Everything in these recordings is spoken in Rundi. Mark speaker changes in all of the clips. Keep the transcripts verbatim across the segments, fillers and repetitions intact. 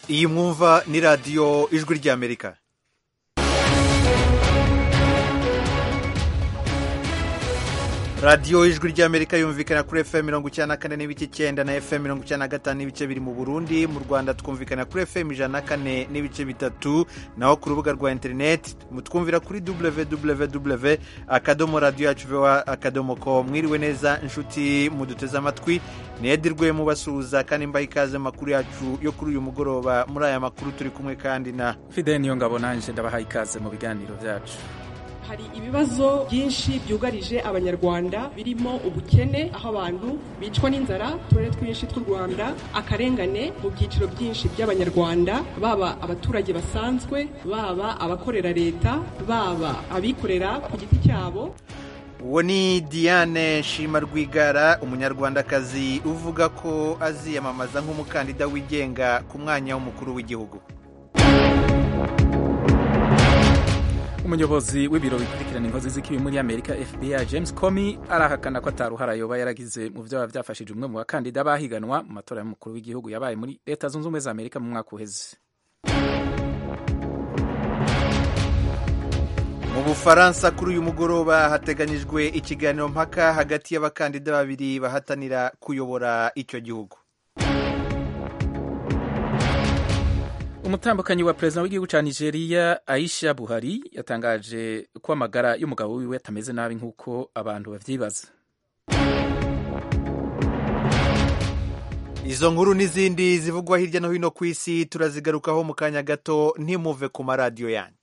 Speaker 1: iyi mwumva ni radiyo ijwi ry'Amerika. radiyo ijwi ry'Amerika yumvikana kuri F M mirongo icyenda na kane n'ibice icyenda na F M mirongo icyenda na gatanu n'ibice biri mu Burundi. Mu Rwanda twumvikana kuri F M ijana na kane n'ibice bitatu, naho ku rubuga rwa interineti mutwumvira kuri w w w akadomo radiyo yacu voa akadomo com. Mwiriwe neza inshuti muduteze amatwi, nedirwe mubasuhuza kandi mbaha ikaze makuru yacu yo kuri uyu mugoroba. Muri aya makuru turi kumwe kandi na
Speaker 2: Fidel Niyongabo, nanje ndabaha ikaze mu biganiro byacu.
Speaker 3: Hari ibibazo byinshi byugarije abanyarwanda birimo ubukene, aho abantu bicwa n'inzara turere twinshi tw'u Rwanda, akarengane mu byiciro byinshi by'abanyarwanda, baba abaturage basanzwe, baba abakorera leta, baba abikorera ku giti cyabo.
Speaker 1: Uwo ni Diane Shima Rwigara, umunyarwandakazi uvuga ko aziyamamaza nk'umukandida wigenga ku mwanya w'umukuru w'igihugu.
Speaker 2: Umuyobozi w'ibiro bikurikirana inkozi z'ikibi muri Amerika F B I James Comey arahakana ko ataruhara yoba yaragize mu byo byafashije umwe mu bakandida bahiganwa mu matora y'umukuru w'igihugu yabaye muri Leta Zunze Ubumwe za Amerika mu mwaka uheze.
Speaker 1: Mu Bufaransa kuri uyu mugoroba hateganyijwe ikiganiro mpaka hagati y'abakandida babiri bahatanira kuyobora icyo gihugu.
Speaker 2: Umutambukanyi wa perezida w'igihugu cya Nigeria Aisha Buhari yatangaje ko amagara y'umugabo wiwe atameze nabi nk'uko abantu bavyibaza.
Speaker 1: Izo nkuru n'izindi zivugwa hirya no hino ku isi turazigarukaho mu kanya gato, ntimuve ku maradiyo yanyu.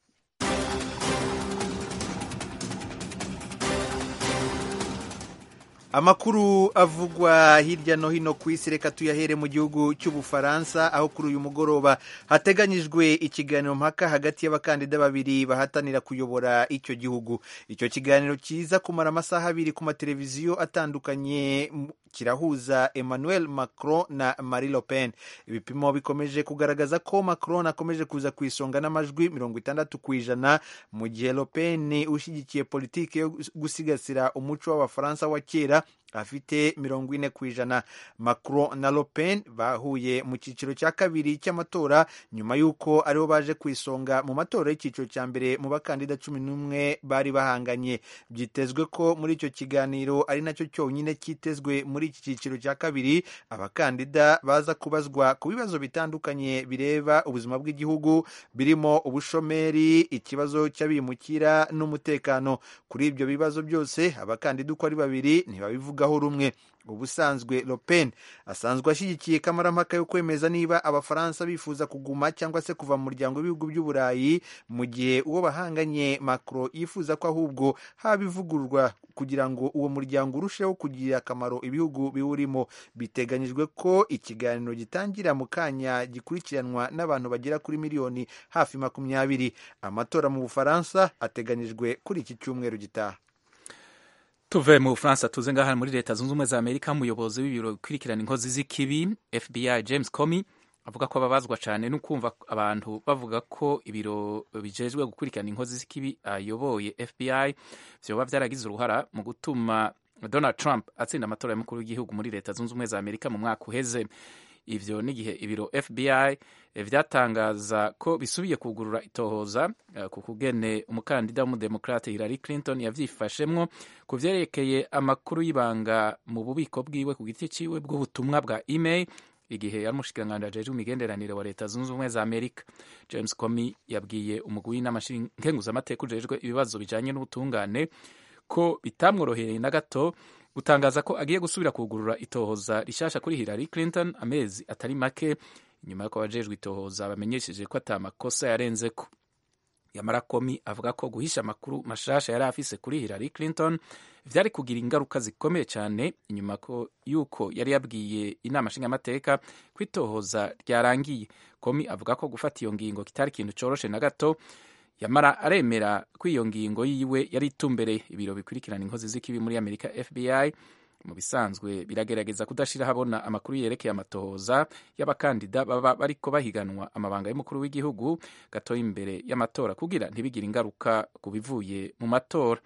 Speaker 1: Amakuru avugwa hirya no hino ku isi, reka tuyahere mu gihugu cy'Ubufaransa, aho kuri uyu mugoroba hateganyijwe ikiganiro mpaka hagati y'abakandida babiri bahatanira kuyobora icyo gihugu. Icyo kiganiro kiza kumara amasaha abiri ku mateleviziyo atandukanye, kirahuza Emmanuel Macron na Marine Le Pen. Ibipimo bikomeje kugaragaza ko Macron akomeje kuza ku isonga n'amajwi mirongo itandatu ku ijana, mu gihe Le Pen ushyigikiye politiki yo gusigasira umuco w'Abafaransa wa kera afite mirongo ine ku ijana. Macron na Le Pen bahuye mu cyiciro cya kabiri cy'amatora nyuma y'uko aribo baje ku isonga mu matora y'icyiciro cya mbere mu bakandida cumi n'umwe bari bahanganye. Byitezwe ko muri icyo kiganiro ari nacyo cyonyine cyitezwe muri iki cyiciro cya kabiri, abakandida baza kubazwa ku bibazo bitandukanye bireba ubuzima bw'igihugu, birimo ubushomeri, ikibazo cy'abimukira n'umutekano. Kuri ibyo bibazo byose abakandida uko ari babiri ntibabivugaho rumwe. Ubusanzwe Le Pen asanzwe ashyigikiye kamarampaka yo kwemeza niba Abafaransa bifuza kuguma cyangwa se kuva mu muryango w'ibihugu by'Uburayi, mu gihe uwo bahanganye Macron yifuza ko ahubwo haba ivugururwa kugira ngo uwo muryango urusheho kugirira akamaro ibihugu biwurimo. Biteganyijwe ko ikiganiro gitangira mu kanya gikurikiranwa n'abantu bagera kuri miliyoni hafi makumyabiri. Amatora mu Bufaransa ateganyijwe kuri iki cyumweru gitaha.
Speaker 2: Tuve mu Bufaransa tuze ngaha muri Leta Zunze Ubumwe za Amerika. Umuyobozi w'ibiro bikurikirana inkozi z'ikibi F B I James Comey avuga ko ababazwa cyane no kumva abantu bavuga ko ibiro bijejwe gukurikirana inkozi z'ikibi ayoboye F B I vyoba vyaragize uruhara mu gutuma Donald Trump atsinda amatora y'umukuru w'igihugu muri Leta Zunze Ubumwe za Amerika mu mwaka uheze. Ivyo n'igihe ibiro F B I vyatangaza ko bisubiye kugurura itohoza uh, ku kugene umukandida w'umudemokrate Hillary Clinton yavyifashemwo ku vyerekeye amakuru y'ibanga mu bubiko bwiwe ku giti ciwe bw'ubutumwa bwa email igihe yari umushikiranganji ajejwe imigenderanire wa Leta Zunze Ubumwe za Amerika. James Comey yabwiye umugwi w'inamashinkenguzamateka ujejwe ibibazo bijanye n'ubutungane ko bitamworohereye na gato gutangaza ko agiye gusubira kugurura itohoza rishasha kuri Hillary Clinton amezi atari make nyuma y'uko abajejwe itohoza bamenyesheje ko ata makosa yarenzeko. Yamara Comey avuga ko guhisha amakuru mashasha yari afise kuri Hillary Clinton vyari kugira ingaruka zikomeye cyane inyuma ko yuko yari yabwiye inama nshingamateka ko itohoza ryarangiye. Comey avuga ko gufata iyo ngingo kitari ikintu coroshe na gato, yamara aremera ko iyo ngingo yiwe yari itumbereye. Ibiro bikurikirana inkozi z'ikibi muri Amerika F B I mu bisanzwe biragerageza kudashira habona amakuru yerekeye amatohoza y'abakandida baba bariko bahiganwa amabanga y'umukuru w'igihugu gato imbere y'amatora kugira ntibigire ingaruka ku bivuye mu matora.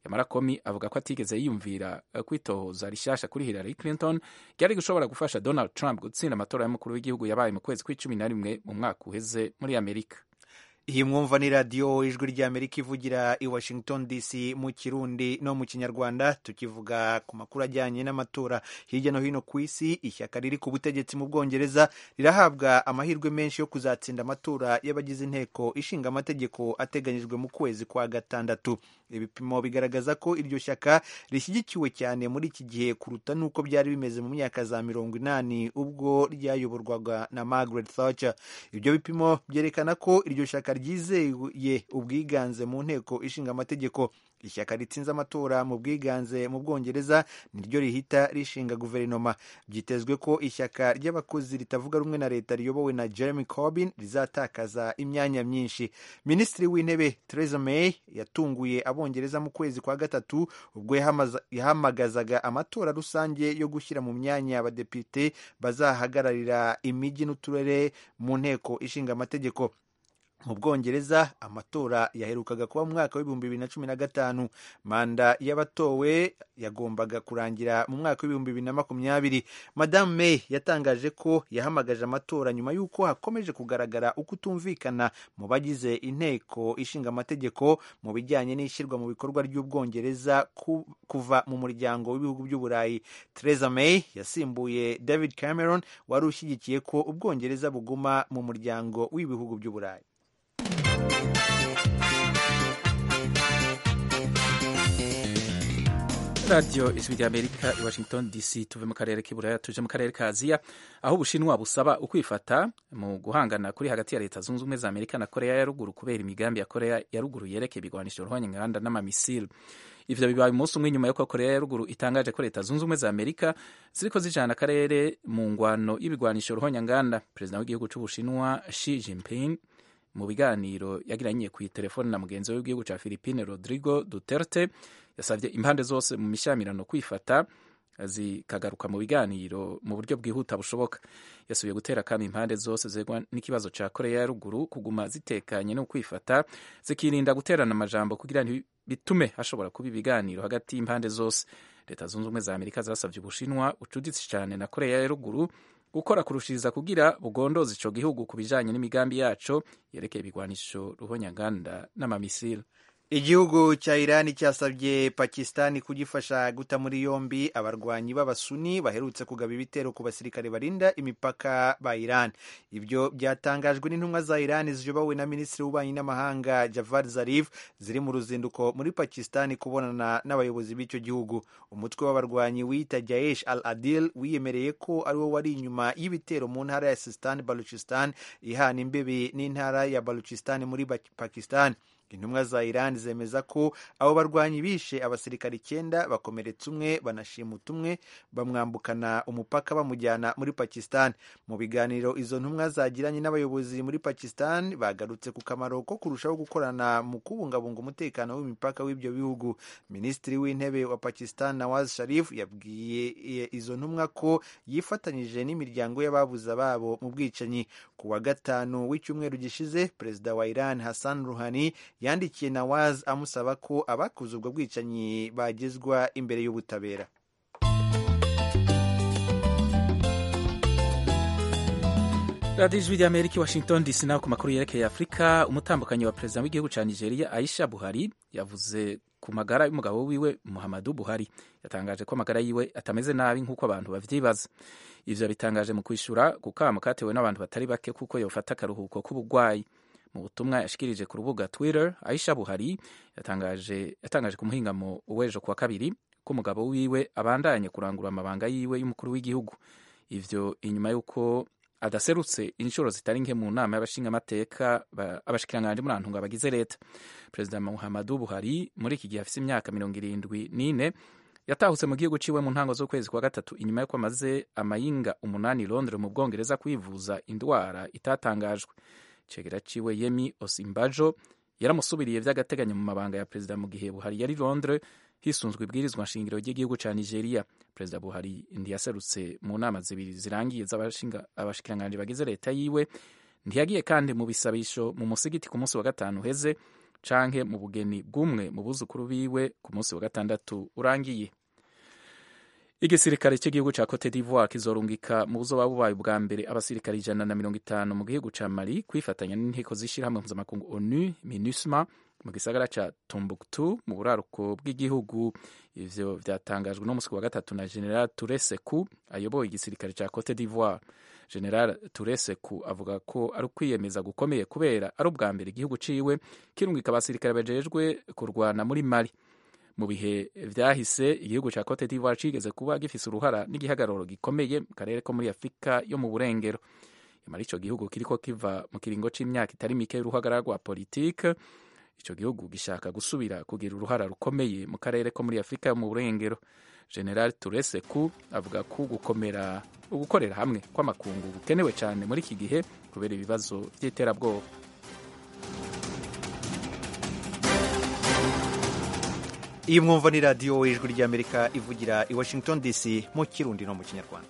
Speaker 2: yamara Comey avuga ko atigeze yiyumvira kwitohoza rishasha kuri Hillary Clinton ryari gushobora gufasha Donald Trump gutsinda amatora y'umukuru w'igihugu yabaye mu kwezi kw'icumi na rimwe mu mwaka uheze muri Amerika.
Speaker 1: Iyi mwumva ni radiyo ijwi ry'Amerika ivugira i Washington D C mu Kirundi no mu Kinyarwanda. Tukivuga ku makuru ajyanye n'amatora hirya no hino ku isi, ishyaka riri ku butegetsi mu Bwongereza rirahabwa amahirwe menshi yo kuzatsinda amatora y'abagize inteko ishinga amategeko ateganyijwe mu kwezi kwa gatandatu. Ibipimo bigaragaza ko iryo shyaka rishyigikiwe cyane muri iki gihe kuruta n'uko byari bimeze mu myaka za mirongo inani ubwo ryayoborwaga na Margaret Thatcher. Ibyo bipimo byerekana ko iryo shyaka ryizeye ubwiganze mu nteko ishinga amategeko. Ishyaka ritsinze amatora mu bwiganze mu Bwongereza niryo rihita rishinga guverinoma. Byitezwe ko ishyaka ry'abakozi ritavuga rumwe na leta riyobowe na Jeremy Corbyn rizatakaza imyanya myinshi. Minisitiri w'intebe Theresa May yatunguye Abongereza mu kwezi kwa gatatu ubwo yahamagazaga amatora rusange yo gushyira mu myanya abadepite bazahagararira imijyi n'uturere mu nteko ishinga amategeko. Mu Bwongereza amatora yaherukaga kuba mu mwaka w'ibihumbi bibiri na cumi na gatanu. Manda y'abatowe yagombaga kurangira mu mwaka w'ibihumbi bibiri na makumyabiri. Madame May yatangaje ko yahamagaje amatora nyuma y'uko hakomeje kugaragara uko utumvikana mu bagize inteko ishinga amategeko mu bijyanye n'ishyirwa mu bikorwa ry'Ubwongereza ku, kuva mu muryango w'ibihugu by'Uburayi. Theresa May yasimbuye David Cameron wari ushyigikiye ko Ubwongereza buguma mu muryango w'ibihugu by'Uburayi.
Speaker 2: Radio Ijwi ry'Amerika i Washington D C. Tuve mu karere k'Iburaya tuje mu karere ka Aziya aho Ubushinwa busaba ukwifata mu guhangana kuri hagati ya Leta Zunze Ubumwe za Amerika na Korea ya Ruguru kubera imigambi ya Korea ya Ruguru yerekeye ibigwanisho ruhonyanganda n'amamisile. Ivyo bibaye umunsi umwe nyuma y'uko Korea ya Ruguru itangaje ko Leta Zunze Ubumwe za Amerika ziriko zijana akarere mu ngwano y'ibigwanisho ruhonyanganda. Perezida w'igihugu c'Ubushinwa Xi Jinping mu biganiro yagiranye ku telefone na mugenzi we w'igihugu ca Philippines Rodrigo Duterte yasabye impande zose mu mishyamirano kwifata zikagaruka mu biganiro mu buryo bwihuta bushoboka. Yasubiye gutera kandi impande zose zegwa n'ikibazo ca Korea ya Ruguru kuguma zitekanye no kwifata zikirinda guterana amajambo kugira bitume hashobora kuba ibiganiro hagati y'impande zose. Leta Zunze Ubumwe za Amerika zasabye Ubushinwa ucuditse cyane na Korea ya Ruguru gukora kurushiriza kugira bugondoza ico gihugu ku bijanye n'imigambi yaco yerekeye ibigwanisho ruhonyanganda n'amamisile.
Speaker 1: Igihugu cya Irani cyasabye Pakistani kugifasha guta muri yombi abarwanyi b'abasuni baherutse kugaba ibitero ku basirikare barinda imipaka ba Iran. Ibyo byatangajwe n'intumwa za Iran ziyobowe na Minisitiri w'Ububanyi n'Amahanga Javad Zarif ziri mu ruzinduko muri Pakistani kubonana n'abayobozi b'icyo gihugu. Umutwe w'abarwanyi wita Jaish al-Adil wiyemereye ko ari wo wari inyuma y'ibitero mu ntara ya Sistan Baluchistan ihana imbibi n'intara ya Baluchistan muri Pakistan. Intumwa za Iran zemeza ko abo barwanyi bishe abasirikari icyenda bakomeretsa umwe banashimuta umwe bamwambukana umupaka bamujyana muri Pakistan. Mu biganiro izo ntumwa zagiranye n'abayobozi muri Pakistan bagarutse ku kamaro ko kurushaho gukorana mu kubungabunga umutekano w'imipaka w'ibyo bihugu. Minisitiri w'intebe wa Pakistan Nawaz Sharif yabwiye izo ntumwa ko yifatanyije n'imiryango y'ababuze ababo mu bwicanyi. Ku wa gatanu w'icyumweru gishize Perezida wa Iran Hassan Rouhani yandikiye Nawaz amusaba ko abakoze ubwo bwicanyi bagezwa imbere y'ubutabera.
Speaker 2: Radio Ijwi ry'Amerika i Washington D C. Naho ku makuru yerekeye Afurika, umutambukanyi wa perezida w'igihugu ca Nigeria Aisha Buhari yavuze ku magara y'umugabo wiwe Muhammadu Buhari. Yatangaje ko amagara yiwe atameze nabi nk'uko abantu bavyibaza. Ivyo bitangaje mu kwishura ku kamo katewe n'abantu batari bake kuko yofata akaruhuko k'ubugwayi. Mu butumwa yashikirije ku rubuga Twitter, Aisha Buhari yatangaje yatangaje ku muhingamo w'ejo kuwa kabiri ko umugabo wiwe abandanye kurangura amabanga yiwe y'umukuru w'igihugu. Ivyo inyuma y'uko adaserutse inshuro zitari nke mu nama y'abashinga amateka abashikiranganje muri antunga bagize leta. Perezida Muhammadu Buhari muri iki gihe afise imyaka mirongo irindwi n'ine yatahutse mu gihugu ciwe mu ntango z'ukwezi kwa gatatu inyuma y'uko amaze amayinga umunani i Londres mu Bwongereza kwivuza indwara itatangajwe. Cegera ciwe Yemi Osinbajo yaramusubiriye vy'agateganyo mu mabanga ya perezida mu gihe Buhari yari Londres hisunzwe ibwirizwa nshingiro ry'igihugu ca Nigeria. Perezida Buhari ndiyaserutse mu nama zibiri zirangiye z'abashikiranganje bagize leta yiwe. Ntiyagiye kandi mu bisabisho mu musigiti ku munsi wa gatanu heze canke mu bugeni bw'umwe mu buzukuru biwe ku munsi wa gatandatu urangiye. Igisirikare cy'igihugu ca Cote d'Ivoire kizorungika mu buzoba bubaye bwa mbere abasirikare ijana na mirongo itanu mu gihugu ca Mali kwifatanya n'inteko z'ishirahamwe mpuzamakungu ONU MINUSMA mu gisagara ca Tombouctou mu buraruko bw'igihugu. Ivyo vyatangajwe no musi wa gatatu na General Touré Sekou ayoboye igisirikare ca Cote d'Ivoire. General Touré Sekou avuga ko ari ukwiyemeza gukomeye kubera ari ubwa mbere igihugu ciwe kirungika abasirikare bajejwe kurwana muri Mali. Mu bihe vyahise igihugu ca Cote d'Ivoire cigeze kuba gifise uruhara n'igihagararo gikomeye mu karere ko muri Afrika yo mu burengero. Imari ico gihugu kiriko kiva mu kiringo c'imyaka itari mike y'uruhagarara rwa politike. Ico gihugu gishaka gusubira kugira uruhara rukomeye mu karere ko muri Afrika yo mu burengero. General Touré Sekou avuga ko gukomera ugukorera hamwe kw'amakungu gukenewe cyane muri iki gihe kubera ibibazo vy'iterabwoba.
Speaker 1: Iyi mwumva ni radiyo ijwi ry'Amerika ivugira i Washington D C mu Kirundi no mu Kinyarwanda.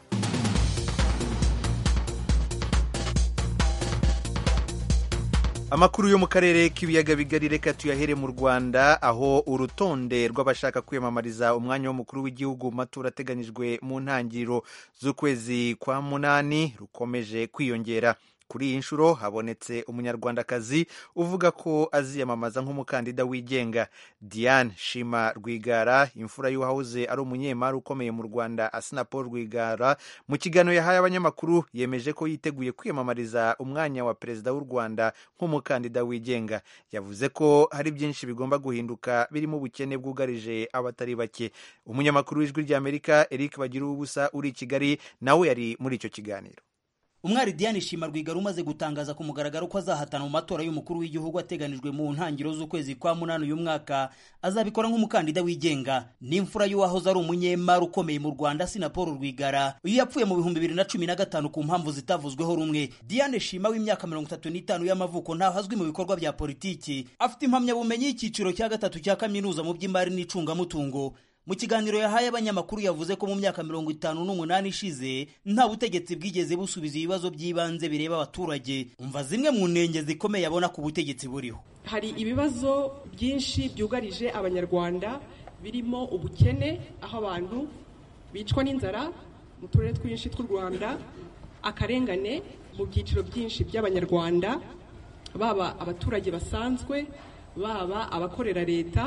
Speaker 1: Amakuru yo mu karere k'ibiyaga bigari reka tuyahere mu Rwanda, aho urutonde rw'abashaka kwiyamamariza umwanya w'umukuru w'igihugu mu matora ateganyijwe mu ntangiriro z'ukwezi kwa munani rukomeje kwiyongera. Kuri iyi nshuro habonetse umunyarwandakazi uvuga ko aziyamamaza nk'umukandida wigenga. Diane Shima Rwigara, imfura y'uwahoze ari umunyemari ukomeye mu Rwanda Assinapol Paul Rwigara, mu kiganiro yahaye abanyamakuru yemeje ko yiteguye kwiyamamariza umwanya wa perezida w'u Rwanda nk'umukandida wigenga. Yavuze ko hari byinshi bigomba guhinduka birimo ubukene bwugarije abatari bake. Umunyamakuru w'ijwi ry'Amerika Eric Bagiruwubusa uri i Kigali nawe yari muri icyo kiganiro.
Speaker 4: Umwari Diane Shima Rwigara umaze gutangaza ku mugaragaro ko azahatana mu matora y'umukuru w'igihugu ateganijwe mu ntangiriro z'ukwezi kwa munani uyu mwaka, azabikora nk'umukandida wigenga. N'imfura y'uwahoze ari umunyemari ukomeye mu Rwanda Assinapol Paul Rwigara, uyu yapfuye mu bihumbi bibiri na cumi na gatanu ku mpamvu zitavuzweho rumwe. Diane Shima w'imyaka mirongo itatu n'itanu y'amavuko ntahazwi mu bikorwa bya politiki, afite impamyabumenyi y'icyiciro cya gatatu cya kaminuza mu by'imari n'icungamutungo. Mu kiganiro yahaye abanyamakuru yavuze ko mu myaka mirongo itanu n'umunani ishize nta butegetsi bwigeze busubiza ibibazo by'ibanze bireba abaturage. Umva zimwe mu ntenge zikomeye abona ku butegetsi buriho.
Speaker 3: Hari ibibazo byinshi byugarije abanyarwanda birimo ubukene, aho abantu bicwa n'inzara mu turere twinshi tw'u Rwanda, akarengane mu byiciro byinshi by'abanyarwanda, baba abaturage basanzwe, baba abakorera leta,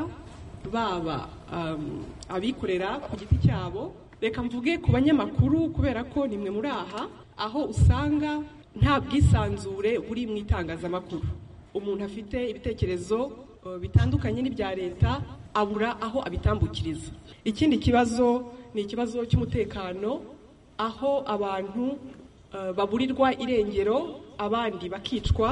Speaker 3: baba um, abikorera ku giti cyabo. Reka mvuge ku banyamakuru kubera ko nimwe muri aha, aho usanga nta bwisanzure buri mu itangazamakuru. Umuntu afite ibitekerezo uh, bitandukanye n'ibya leta abura aho abitambukiriza. Ikindi kibazo ni ikibazo cy'umutekano, aho abantu uh, baburirwa irengero, abandi bakicwa,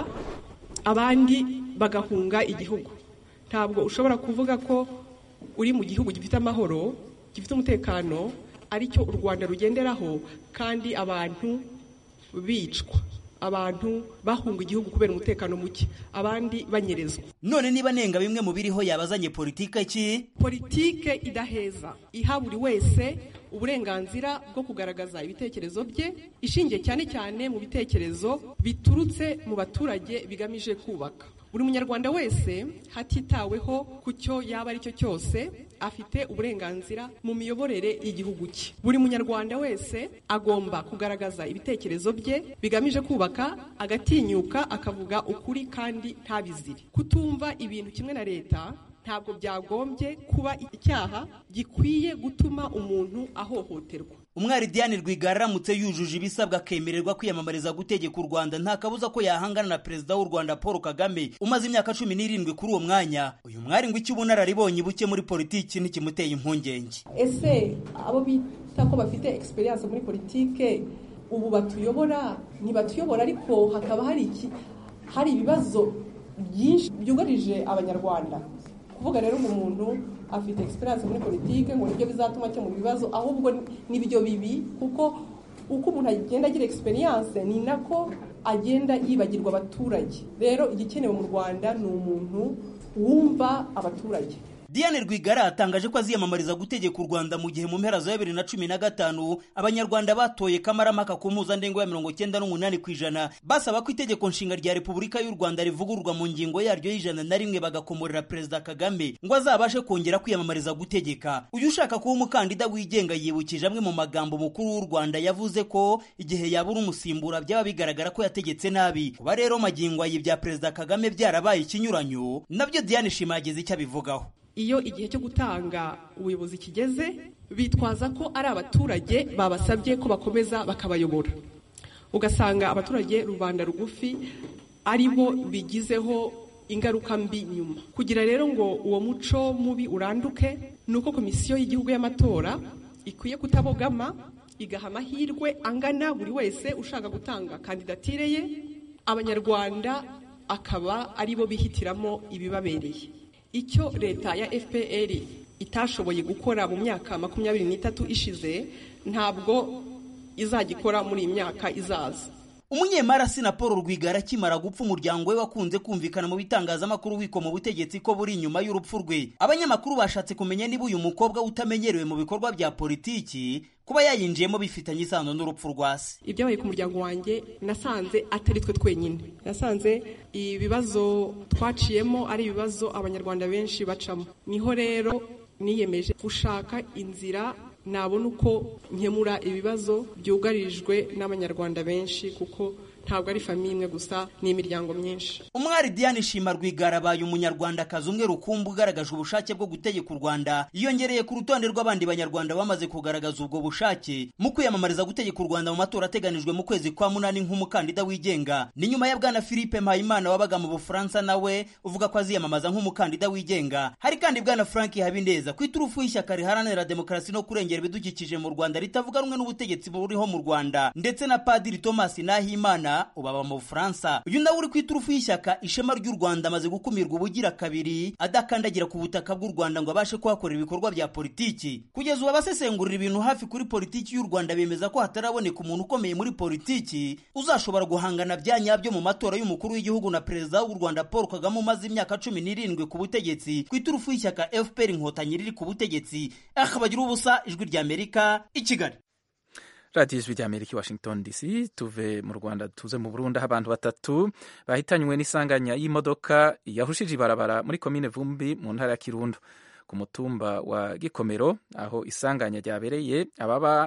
Speaker 3: abandi bagahunga igihugu. Ntabwo ushobora kuvuga ko uri mu gihugu gifite amahoro, gifite umutekano, aricyo u Rwanda rugenderaho, kandi abantu bicwa, abantu bahunga igihugu kubera umutekano muke, abandi banyerezwa.
Speaker 4: None niba nenga bimwe mu biriho yabazanye politike ki?
Speaker 3: Politike idaheza, iha buri wese uburenganzira bwo kugaragaza ibitekerezo bye, ishingiye cyane cyane mu bitekerezo biturutse mu baturage bigamije kubaka. Buri munyarwanda wese hatitaweho ku cyo yaba ari cyo cyose afite uburenganzira mu miyoborere y'igihugu cye. Buri munyarwanda wese agomba kugaragaza ibitekerezo bye bigamije kubaka, agatinyuka akavuga ukuri kandi ntabizire. Kutumva ibintu kimwe na leta ntabwo byagombye kuba icyaha gikwiye gutuma umuntu ahohoterwa.
Speaker 4: Umwari Diane Rwigara aramutse yujuje ibisabwa akemererwa kwiyamamariza gutegeka u Rwanda, nta kabuza ko yahangana na perezida w'u Rwanda Paul Kagame umaze imyaka cumi n'irindwi kuri uwo mwanya. Uyu mwari ngo icyo ubunararibonye buke muri politiki ntikimuteye impungenge.
Speaker 3: Ese abo bita ko bafite experience muri politike ubu batuyobora, ntibatuyobora ariko hakaba hari iki, hari ibibazo byinshi byugarije abanyarwanda. Kuvuga rero umuntu afite experience muri politike ngo nibyo bizatuma cyo mu bibazo, ahubwo nibyo bibi, kuko uko umuntu agenda agira experience ni nako agenda yibagirwa abaturage. Rero igikenewe mu Rwanda ni umuntu wumva abaturage.
Speaker 4: Diane Rwigara atangaje ko aziyamamariza gutegeka u Rwanda mu gihe mu mpera za bibiri na cumi na gatanu abanyarwanda batoye kamaramaka ku mpuzandengo ya mirongo cyenda n'umunani ku ijana basaba ko itegeko nshinga rya Repubulika y'u Rwanda rivugururwa mu ngingo yaryo y'ijana na rimwe bagakomorera Perezida Kagame ngo azabashe kongera kwiyamamariza gutegeka. Uyu ushaka kuba umukandida wigenga yibukije amwe mu magambo mukuru w'u Rwanda yavuze ko igihe yabura umusimbura byaba bigaragara ko yategetse nabi. Kuba rero magingo ayi bya Perezida Kagame byarabaye ikinyuranyo nabyo Diane Shima yagize icyo abivugaho.
Speaker 3: Iyo igihe cyo gutanga ubuyobozi kigeze bitwaza ko ari abaturage babasabye ko bakomeza bakabayobora, ugasanga abaturage rubanda rugufi aribo bigizeho ingaruka mbi nyuma. Kugira rero ngo uwo muco mubi uranduke nuko komisiyo y'igihugu y'amatora ikwiye kutabogama igaha amahirwe angana buri wese ushaka gutanga kandidatire ye, abanyarwanda akaba aribo bihitiramo ibibabereye. Icyo leta ya F P R itashoboye gukora mu myaka makumyabiri n'itatu ishize ntabwo izagikora muri iyi myaka izaza.
Speaker 4: Umunyemari Sinapolo Rwigara akimara gupfa umuryango we wakunze kumvikana mu bitangazamakuru wiko mu butegetsi ko buri inyuma y'urupfu rwe. Abanyamakuru bashatse kumenya niba uyu mukobwa utamenyerewe mu bikorwa bya politiki kuba yayinjiyemo bifitanye isano n'urupfu rwa se.
Speaker 3: Ibyabaye ku muryango wanjye nasanze atari twe twenyine, nasanze ibibazo twaciyemo ari ibibazo abanyarwanda benshi bacamo. Niho rero niyemeje gushaka inzira nabona uko nkemura ibibazo byugarijwe n'abanyarwanda benshi, kuko ntabwo ari famiye imwe gusa, ni imiryango myinshi.
Speaker 4: Umwari Diane Shima Rwigara abaye umunyarwandakazi umwe rukumbi ugaragaje ubushake bwo gutegeka u Rwanda, yiyongereye ku rutonde rw'abandi banyarwanda bamaze kugaragaza ubwo bushake mu kwiyamamariza gutegeka u Rwanda mu matora ateganijwe mu kwezi kwa munani nk'umukandida wigenga. Ni nyuma ya bwana Philippe Mpayimana wabaga mu Bufaransa nawe uvuga ko aziyamamaza nk'umukandida wigenga. Hari kandi bwana Frank Habineza ku iturufu y'ishyaka riharanira demokarasi no kurengera ibidukikije mu Rwanda ritavuga rumwe n'ubutegetsi buriho mu Rwanda, ndetse na Padiri Thomas Nahimana ubaba mu Bufaransa. Uyu nawe uri kwiturufu y'ishyaka Ishema ry'u Rwanda amaze gukumirwa ubugira kabiri adakandagira ku butaka bw'u Rwanda ngo abashe kuhakorera ibikorwa bya politiki. Kugeza ubu abasesengurira ibintu hafi kuri politiki y'u Rwanda bemeza ko hataraboneka umuntu ukomeye muri politiki uzashobora guhangana bya nyabyo mu matora y'umukuru w'igihugu na perezida w'u Rwanda Paul Kagame umaze imyaka cumi n'irindwi ku butegetsi ku iturufu y'ishyaka F P R Inkotanyi riri ku butegetsi. Akabagira ubusa, Ijwi rya Amerika, i Kigali.
Speaker 2: radiyo ijwi rya Amerika, Washington D C. Tuve mu Rwanda tuze mu Burundi, aho abantu batatu bahitanywe n'isanganya y'imodoka yahushije ibarabara muri komine Vumbi mu ntara ya Kirundo ku mutumba wa Gikomero. Aho isanganya ryabereye ababa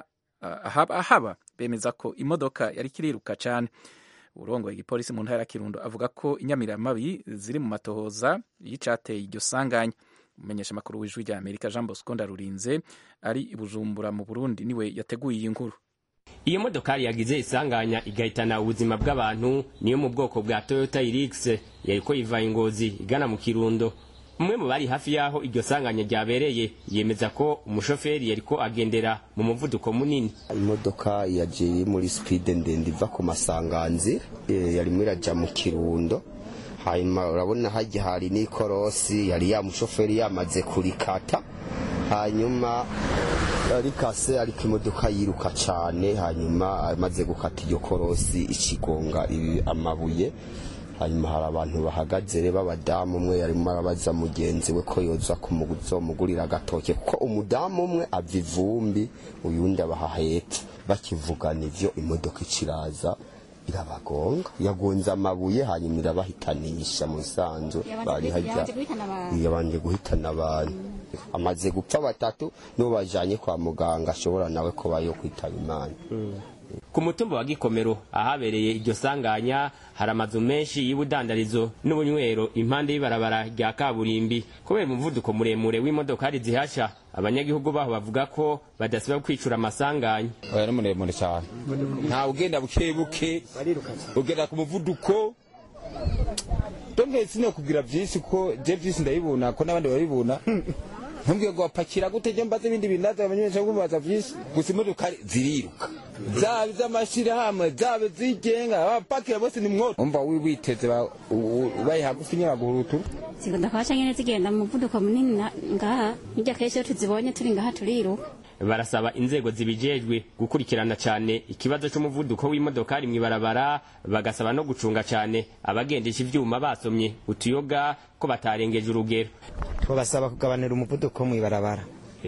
Speaker 2: ahaba bemeza ko imodoka yari kiriruka cyane. Urongoye igipolisi mu ntara ya Kirundo avuga ko inyamiramabi ziri mu matohoza y'icateye iryo sanganya. Umumenyesha makuru w'Ijwi rya Amerika Jean Bosco Ndarurinze ari i Bujumbura mu Burundi niwe yateguye iyi nkuru.
Speaker 5: Iyo modokari yagize isanganya igahitana ubuzima bw'abantu niyo mu bwoko bwa Toyota Hilux yariko iva Ingozi igana mu Kirundo. Umwe mu bari hafi yaho iryo sanganya ryabereye yemeza ko umushoferi yariko agendera mu muvuduko munini.
Speaker 6: Imodoka yaje muri speed ndende iva ku masanganzi yari mwiraja mu Kirundo. Hanyuma urabona haje hari n'ikorosi yari ya mushoferi yamaze kurikata, hanyuma arikase ariko imodoka yiruka cyane, hanyuma amaze gukata iyo korosi ikigonga ibi amabuye. Hanyuma hari abantu bahagaze reba abadamu, umwe yarimo arabaza mugenzi we ko yoza kumugurira agatoke kuko umudamu umwe ava ivumbi uyundi abaha hepfo. Bakivugana ivyo imodoka ikiraza irabagonga, yagonza amabuye hanyuma irabahitanisha mu sanzo. Bari hajya yabanje guhitana abantu, amaze gupfa batatu no bajanye kwa muganga ashobora nawe ko bayo kwitaba Imana.
Speaker 5: Ku mutumba wa Gikomero ahabereye iryo sanganya hari amazu menshi y'ubudandarizo n'ubunywero impande y'ibarabara rya kaburimbi. Kubera umuvuduko muremure w'imodokari zihasha, abanyagihugu baho bavuga ko badasiba kwicura amasanganya.
Speaker 7: Oya ni muremure cyane, nta ugenda buke buke ugenda ku muvuduko. Donke sino kugira byinshi ko je byinshi ndabibona ko n'abandi babibona. Ntumbwiye ngo apakira gute je mbaze ibindi bindaza abanyesha kubaza byinshi gusa imodoka ziriruka, zabe z'amashira hamwe zabe zigenga abapakira bose ni mwoto. Umva wibiteze ubaye hagufi nyagurutu
Speaker 8: zigenda kwacha nyene zigenda mu muvuduko munini ngaha, njya kesho tuzibonye turi ngaha turiruka.
Speaker 5: barasaba inzego zibijejwe gukurikirana cyane ikibazo cy'umuvuduko w'imodokari mw'ibarabara, bagasaba no gucunga cyane abagendesha ivyuma basomye utuyoga ko batarengeje urugero.
Speaker 8: Tubasaba kugabanira umuvuduko mw'ibarabara.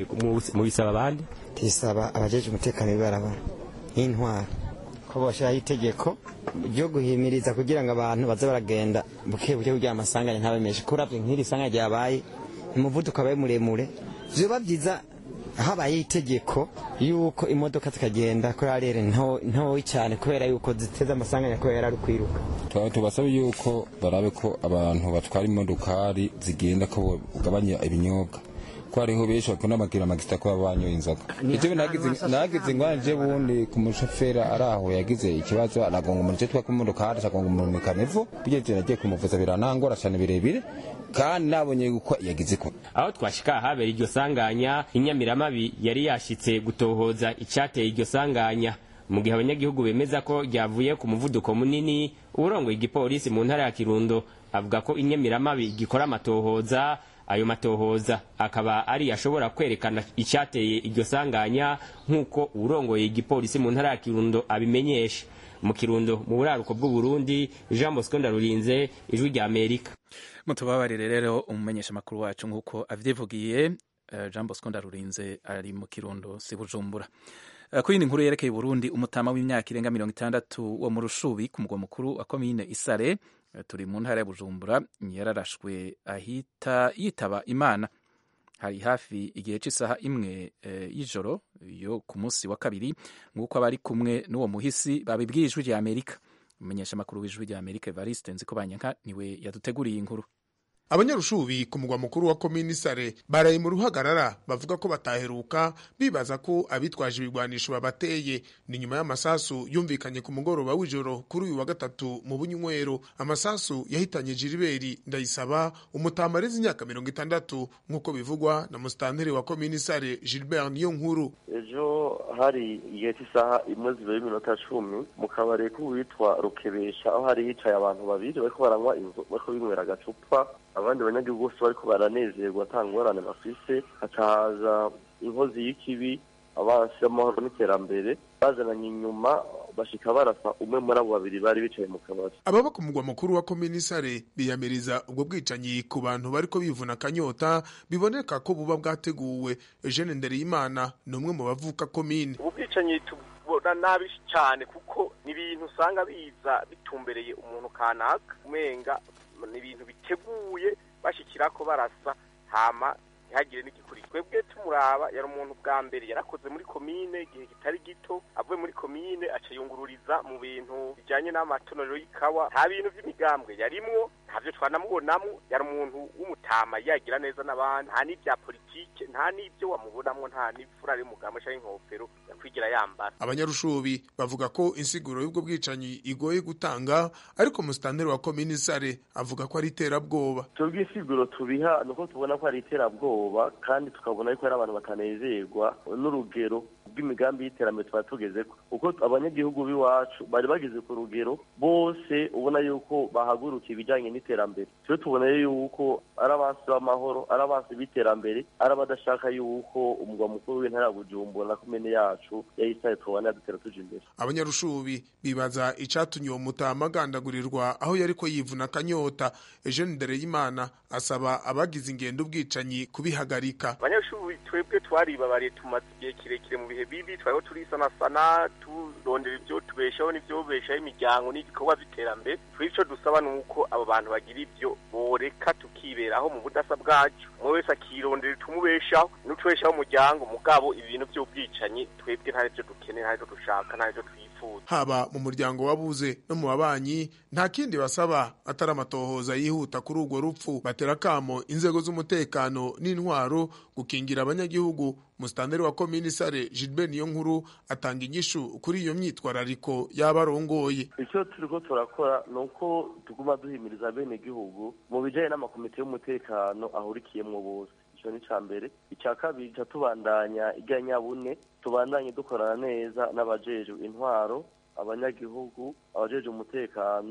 Speaker 5: Mu bisaba bandi
Speaker 8: tisaba abajeje umutekano w'ibarabara nk'intwara ko boshiraho itegeko ryo guhimiriza kugira ngo abantu baze baragenda buke buke kugira amasanganya ntabemeshe kuravye nk'iri sanganya ryabaye umuvuduko abaye muremure vyoba vyiza habaye itegeko yuko imodoka zikagenda ko yarere nto nto cyane kubera yuko ziteza amasanganya ko yari kwiruka.
Speaker 7: Tubasaba yuko barabe ko abantu batwara imodokari zigenda ko ugabanya ibinyobwa ko hariho benshi bakunda amagira magisita ko banyoye inzoga. Ivyo nagize nagize ngwanje bundi ku mushoferi araho yagize ikibazo aragonga umuntu twa ku modokari agonga umuntu mekanevo bigeze nagiye kumuvuza biranangora cyane birebire kandi nabonye uko yagize ko.
Speaker 5: Aho twashika habera iryo sanganya inyamiramabi yari yashitse gutohoza icyateye iryo sanganya, mu gihe abanyagihugu bemeza ko ryavuye ku muvuduko munini. Urongoye igipolisi mu ntara ya Kirundo avuga ko inyamiramabi gikora amatohoza, ayo matohoza akaba ari yashobora kwerekana icyateye iryo sanganya nk'uko urongoye igipolisi mu ntara ya Kirundo abimenyesha. Mu Kirundo mu buraruko bw'u Burundi, Jean Bosco Ndarurinze, Ijwi rya Amerika.
Speaker 2: Mutubabarire rero umumenyesha makuru wacu nk'uko avyivugiye, Jean Bosco Ndarurinze ari mu Kirundo si Bujumbura. Kuri iyi nkuru yerekeye Burundi, umutama w'imyaka irenga mirongo itandatu wo mu Rushubi ku mugwa mukuru wa komine Isare, turi mu ntara ya Bujumbura, yararashwe ahita yitaba Imana. Hari hafi igihe cy'isaha imwe e, y'ijoro yo ku munsi wa kabiri, nk'uko abari kumwe n'uwo muhisi babibwiye Ijwi rya Amerika. Umumenyesha makuru w'Ijwi rya Amerika Evariste Nzikobanyanka niwe yaduteguriye inkuru.
Speaker 9: Abanyarushubi ku mugwa mukuru wa komini Sare baraye mu ruhagarara bavuga ko bataheruka, bibaza ko abitwaje ibigwanisho babateye. Ni nyuma y'amasasu yumvikanye ku mugoroba w'ijoro kuri uyu wa gatatu mu Bunywero. Amasasu yahitanye Jiriberi Ndayisaba, umutamarezi imyaka mirongo itandatu nk'uko bivugwa na musitanteri wa komini Sare Gilbert Niyonkuru.
Speaker 10: Ejo hari igihe cy'isaha imwe zibiri n'iminota cumi mu kabare k'uwitwa Rukebesha, aho hari hicaye abantu babiri bariko baranywa inzo bariko binywera agacupa. Abandi banyagihugu bose bariko baranezerwa atangorane bafise, hacaza inkozi y'ikibi abansi y'amahoro n'iterambere bazananye inyuma bashika barasa umwe muri abo babiri bari bicaye mu kabari.
Speaker 9: Ababa ku mugwa mukuru wa komini Sare biyamiriza ubwo bwicanyi ku bantu bariko bivuna kanyota, biboneka ko buba bwateguwe. Eugene Ndereyimana ni umwe mu bavuka komini.
Speaker 11: Ubu bwicanyi tubona nabi cyane kuko ni ibintu usanga biza bitumbereye umuntu kanaka, umenga ni ibintu biteguye bashikirako barasa hama ntihagire n'igikuri. Twebwe tumuraba yari umuntu bwa mbere yarakoze muri komine igihe kitari gito, avuye muri komine aca yungururiza mu bintu bijanye n'amatonero y'ikawa. Nta bintu by'imigambwe yarimwo, ntavyo twanamubonamwo. Yari umuntu w'umutama yagira neza n'abandi, nta n'ibya politike, nta n'ibyo wamubonamwo, nta n'ifura ari mugambwe cyangwa inkofero yakwigira yambara.
Speaker 9: Abanyarushubi bavuga ko insiguro y'ubwo bwicanyi igoye gutanga, ariko musitanteri wa komini Sare avuga ko ari iterabwoba.
Speaker 10: Twebwe insiguro tubiha nuko tubona ko ari iterabwoba, kandi tukabona yuko ari abantu batanezerwa n'urugero bw'imigambi y'iterambere tuba tugezeko. Uko abanyagihugu b'iwacu bari bageze ku rugero bose ubona yuko bahagurukiye ibijanye n'iterambere. Twe tubona yuko ari abansi b'amahoro, ari abansi b'iterambere, ari abadashaka yuko umugwa mukuru w'intara ya Bujumbura na komine yacu yayisaye tubona yadutera tuje imbere.
Speaker 9: Abanyarushubi bibaza icatumye uwo mutama agandagurirwa aho yariko yivuna kanyota. Eugene Ndereyimana asaba abagize ingendo ubwicanyi kubihagarika.
Speaker 11: Abanyarushubi twebwe twaribabariye tumaze igihe kirekire mu bihe bibi, twariho turisanasana turondera ibyo tubeshaho n'ivyo beshaho imiryango n'igikorwa by'iterambere. Twico dusaba nuko abo bantu bagira ibyo boreka tukiberaho mu budasa bwacu, umwe wese akirondera tumubeshaho n'utubeshaho umuryango. Mugabo ibintu by'ubwicanyi twebwe nta byo dukeneye, nta byo dushaka, nta byo twifuza.
Speaker 9: Haba mu muryango wabuze no mu babanyi nta kindi basaba atari amatohoza yihuta kuri urwo rupfu. Batera kamo inzego z'umutekano n'intwaro gukingira abanyagihugu. Musitanteri wa komini Sare Gilbert Niyonkuru atanga inyishu kuri iyo myitwarariko y'abarongoye.
Speaker 10: Icyo turiko turakora nuko tuguma duhimiriza bene gihugu mu bijanye n'amakomite y'umutekano ahurikiyemwo bose. Ico ni cambere. Icya kabiri ca tubandanya iganyabune, tubandanye dukorana neza n'abajejwe intwaro, abanyagihugu, abajejwe umutekano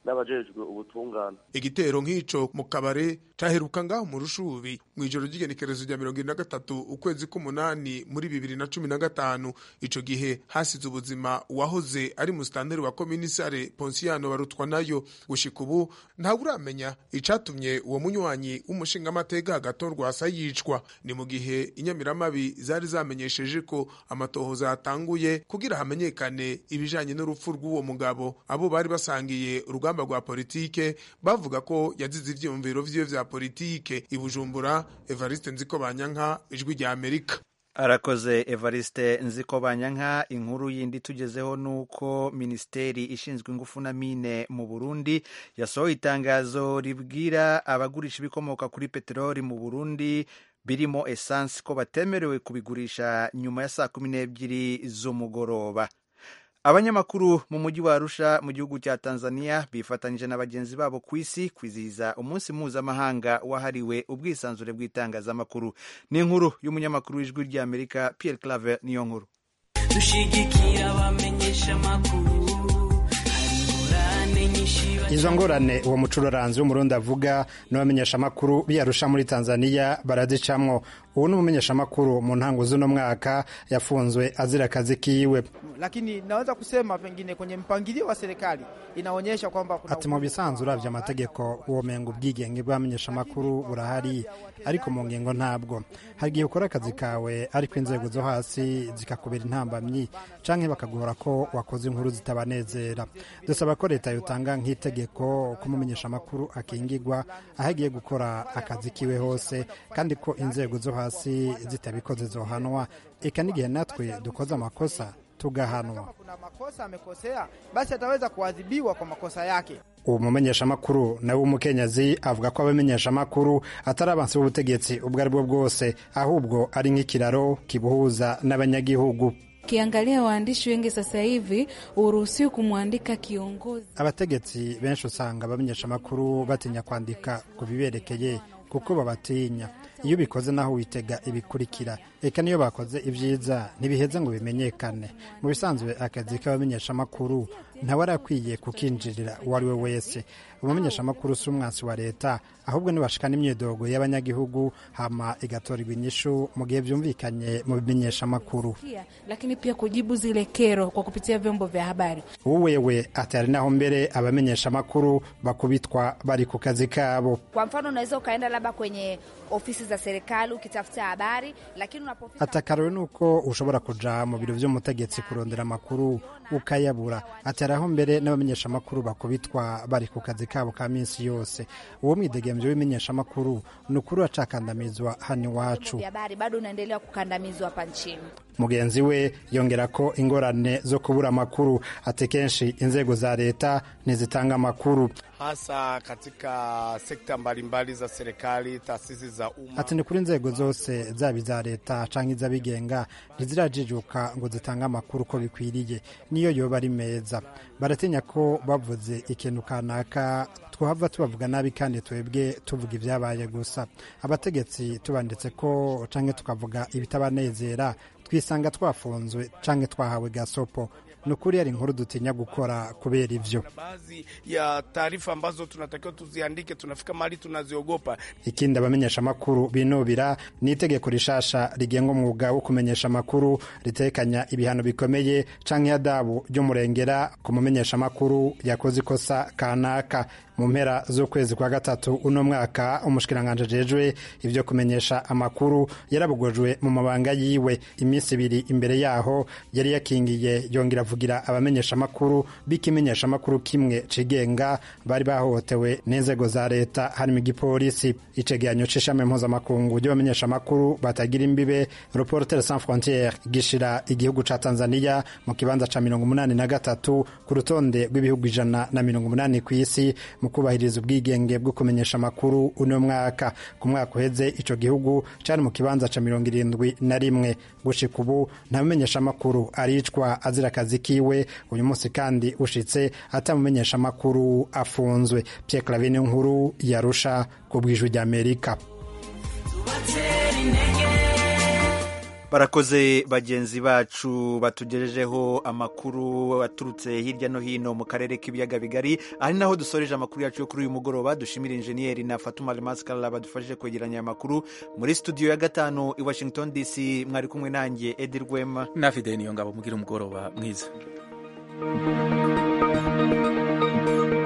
Speaker 10: n'abajejwe ubutungane.
Speaker 9: Igitero nk'ico mu kabare caheruka ngaho mu Rushubi mw'ijoro ry'igenekerezo rya mirongo ine na gatatu ukwezi k'umunani muri bibiri na cumi na gatanu. Ico gihe hasize ubuzima uwahoze ari musitanteri wa Komisare Ponsiano Barutwa nayo. Gushika ubu ntawe uramenya icatumye uwo munywanyi w'umushingamateka agatorwa asa yicwa. Ni mu gihe inyamiramabi zari zamenyesheje ko amatohoza yatanguye kugira hamenyekane ibijanye n'urupfu rw'uwo mugabo. Abo bari basangiye urugamba rwa politike bavuga ko yazize ivyumviro vyiwe vya politike. I Bujumbura, Evariste Nzikobanyanka, Ijwi rya Amerika.
Speaker 1: Arakoze Evariste Nzikobanyanka. Inkuru yindi tugezeho nuko Ministeri ishinzwe ingufu na mine mu Burundi yasohoye itangazo ribwira abagurisha ibikomoka kuri peteroli mu Burundi birimo essence ko batemerewe kubigurisha nyuma ya saa kumi n'ebyiri z'umugoroba. Abanyamakuru mu mujyi wa Arusha mu gihugu cya Tanzania bifatanyije na bagenzi babo ku isi kwizihiza umunsi mpuzamahanga wahariwe ubwisanzure bw'itangazamakuru. Ni inkuru y'umunyamakuru w'Ijwi rya Amerika Pierre Claver niyo nkuru.
Speaker 12: Dushigikira abamenyesha amakuru.
Speaker 13: Izo ngorane uwo mucururanzi w'umurundi avuga n'abamenyesha amakuru biyarusha muri Tanzania barazicamwo. Uwo n'umumenyesha amakuru mu ntango z'uno mwaka yafunzwe azira akazi kiwe.
Speaker 14: Lakini naweza kusema pengine kwenye mpangilio wa serikali inaonyesha kwamba kuna
Speaker 13: ati mu bisanzura vy'amategeko uwo mengo ubwigenge bw'abamenyesha amakuru burahari, ariko mu ngingo ntabwo. Hagiye ukora akazi kawe ariko inzego zo hasi zikakubera intambamyi canke bakaguhora ko wakoze inkuru zitabanezera. Dusaba ko leta yotanga nk'itegeko ko mumenyesha amakuru akingirwa ahagiye gukora akazi kiwe hose, kandi ko inzego zo hasi zitabikoze zohanwa. Eka n'igihe natwe dukoze amakosa tugahanwa.
Speaker 14: Kuna makosa amekosea basi ataweza kuadhibiwa kwa makosa yake.
Speaker 13: Uwo mumenyesha amakuru nawe w'umukenyazi avuga ko abamenyesha amakuru atari abansi b'ubutegetsi ubwo ari bwo bwose, ahubwo ari nk'ikiraro kibuhuza n'abanyagihugu.
Speaker 15: Kiangalia waandishi wengi sasa hivi uruhusiwi kumwandika kiongozi.
Speaker 13: Abategetsi benshi usanga abamenyesha amakuru batinya kwandika ku biberekeye kuko babatinya. Iyo bikoze naho witega ibikurikira. Eka niyo bakoze ibyiza ntibiheze ngo bimenyekane. Mu bisanzwe akazi k'abamenyesha amakuru ntawe arakwiye kukinjirira uwo ari we wese. Umumenyesha amakuru si umwansi wa leta, ahubwo nibashikana imyidogo y'abanyagihugu hama igatorerwa inyishu mu gihe byumvikanye mu bimenyesha amakuru.
Speaker 15: Lakini pia kujibu zile kero kwa kupitia vyombo vya habari.
Speaker 13: Uwewe atari naho mbere abamenyesha amakuru bakubitwa bari ku kazi kabo.
Speaker 16: Kwa mfano unaweza ukaenda labda kwenye ofisi za serikali ukitafuta habari, lakini unapofika
Speaker 13: Atakaro nuko ushobora kuja mu biro vy'umutegetsi kurondera amakuru ukayabura. Ataraho mbere n'abamenyesha amakuru bakubitwa bari ku kazi kabo ka minsi yose. Uwo mwidegemvyo w'imenyesha amakuru nukuru acakandamizwa hani wacu.
Speaker 16: Habari bado unaendelea kukandamizwa hapa nchini.
Speaker 13: Mugenzi we yongera ko ingorane zo kubura amakuru atekenshi inzego za leta nizitanga amakuru,
Speaker 17: hasa katika sekta mbalimbali za serikali, taasisi za umma.
Speaker 13: Ati ni kuri inzego zose zaba za leta canke iz'abigenga ntizirajijuka ngo zitanga amakuru ko bikwiriye, niyo yoba ari meza. Baratinya ko bavuze ikintu kanaka twahava tubavuga nabi kandi twebwe tuvuga ibyabaye gusa. Abategetsi tubanditse ko canke tukavuga ibitabanezera twisanga twafunzwe canke twahawe gasopo. Nukuri ari inkuru dutinya gukora kubera ivyo.
Speaker 17: Baadhi ya taarifa ambazo tunatakiwa tuziandike tunafika mahali tunaziogopa.
Speaker 13: Ikindi abamenyesha amakuru binubira ni itegeko rishasha rigenga umwuga wo kumenyesha amakuru ritekanya ibihano bikomeye canke adabu ry'umurengera ku mumenyesha amakuru yakoze ikosa kanaka. Mu mpera z'ukwezi kwa gatatu uno mwaka umushikiranganje jejwe ivyo kumenyesha amakuru yarabugojwe mu mabanga yiwe. Iminsi ibiri imbere yaho yari yakingiye yongera avugira abamenyesha amakuru bikimenyesha amakuru kimwe cigenga bari bahohotewe n'inzego za leta harimo igipolisi. Icegeranyo c'ishami mpuzamakungu ry'abamenyesha amakuru batagira imbibe Reporters sans frontières gishira igihugu ca Tanzania mu kibanza ca mirongo umunani na gatatu ku rutonde rw'ibihugu ijana na mirongo umunani kw'isi mu kubahiriza ubwigenge bwo kumenyesha amakuru uno mwaka. Ku mwaka uheze ico gihugu cari mu kibanza ca mirongo irindwi na rimwe. Gushika ubu nta mumenyesha amakuru aricwa azira akazi kiwe. Uyu munsi kandi ushitse atamumenyesha amakuru afunzwe. Pierre Claver nkuru yarusha ku bw'Ijwi rya Amerika.
Speaker 1: barakoze bagenzi bacu batugejejeho amakuru aturutse hirya no hino mu karere k'ibiyaga bigari. Ari naho dusoreje amakuru yacu yo kuri uyu mugoroba. Dushimira injeniyeri na Fatuma Almaskala badufashije kwegeranya amakuru muri studio ya gatanu i Washington D C. Mwari kumwe nanjye Edi Rwema
Speaker 2: na Fideni Yongabo. Mugira umugoroba mwiza.